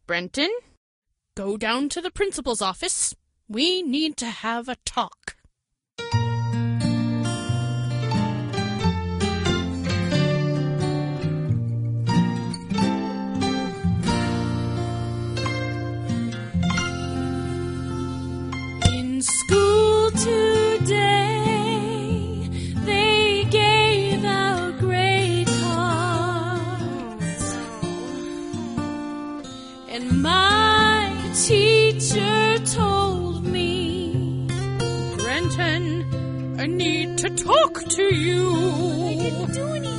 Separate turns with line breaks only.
Brenton, go down to the principal's office. We need to have a talk. In school today, they gave out grade cards, and my teacher told me, Brenton, I need to talk to you.